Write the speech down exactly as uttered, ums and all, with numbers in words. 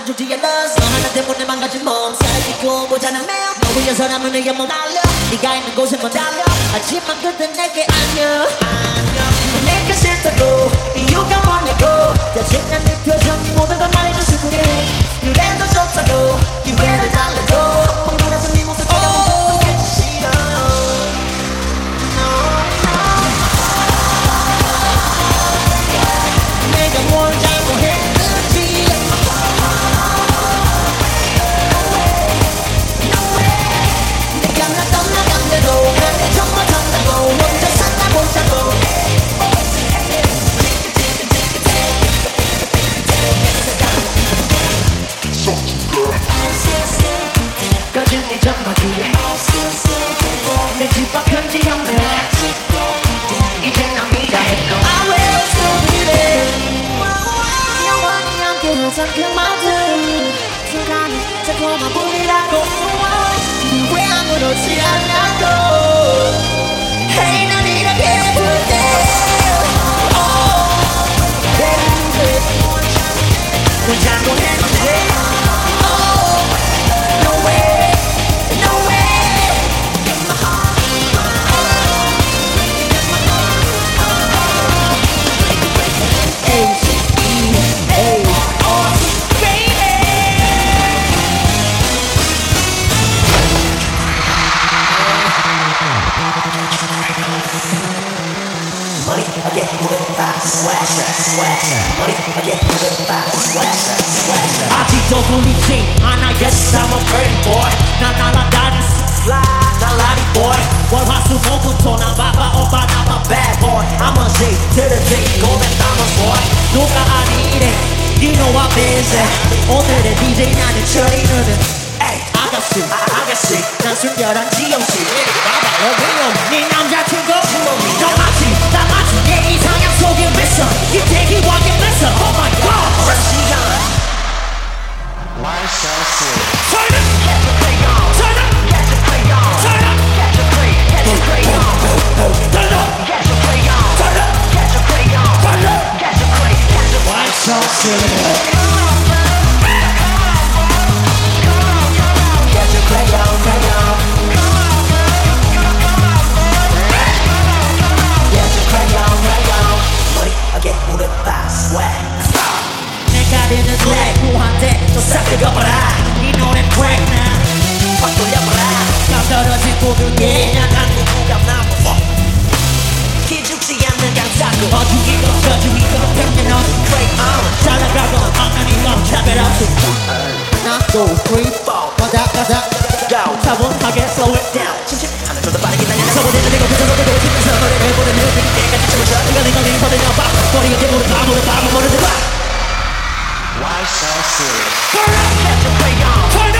주지 않아 너 하나 때문에 망가진 몸 사라지고 보자는 매일 너 위해서라면 내게 못 알려 네가 있는 곳에 못 달려 하지만 그때 내게 안녕 안녕 내가 싫다고 이유가 뭐냐고 대신난 네 표정 모든 걸 말해줄 수 그래 그래도 좋다고 기회를 달라고 펑돌아서 네 모습 쳐다보고 보겠지 싫어 내가 뭘 잘못했는지 내가 나 떠나간대도 난 정말 산다고 혼자 산다 보자고 꺼진 네 전화기에 내 집 앞 편지 연애 이제 난 네가 했고 I will still be there 영원히 함께 하자 그 모든 순간이 자꾸만 보이라고 왜 아무렇지 않냐고 Hey 난 이렇게 예쁠 때 Oh baby 넌 잘못했는데 Money, I get moving fast, swag, swag, money, I get moving fast, swag, swag. 아직도 보이지 않아, yes, I'm a pretty boy. 난 날아다닌 fly, 날라리 boy. 월화수목금토 난 바빠 오빠 난 my bad boy. I'm a J to the J, golden diamond boy. 누가 아니래, you know I'm busy. 오늘의 디제이 나는 처리는. 아가씨, 아가씨, 난 순결한 지영씨. 봐봐, 여기요, 네 남자친구. 너 마치, 나 마치 내 이상형 속에 맺어. 이 대기왕에 맺어. Oh my God. 러시안. Why so serious? Turn it. Get your play on. Turn it. Get your play on. Turn it. Get your play. Get your play on. Turn it. Get your play on. Turn it. Get your play on. Turn it. Get your play. Get your play. Why so serious? Play on, play on. Yeah, just play on, play on. Money, I get moving fast, swag. 내가 되는 swag 무한대 또 싹 긁어버라. 이 노래는 crack now. 확 돌려버라. 감 떨어진 고르게 약한 누구가 남아. 기죽지 않는 강사고 어중이고 저중이고 팽팽한 crack on. 잘 나가고 엉망이 넘쳐베려. 하나, 둘, three, four. 가자, 가자. 차분하게 slow it down 침침하면 좀 더 빠르게 달려 서보내는 내가 그저로도 도시면서 노래를 부르는 때까지 춤을 춰 네가 네가 네 버리냐 봐 머리가 대모를 다 모르 다 모르는 봐 Why so serious? Turn up, get your play on. Turn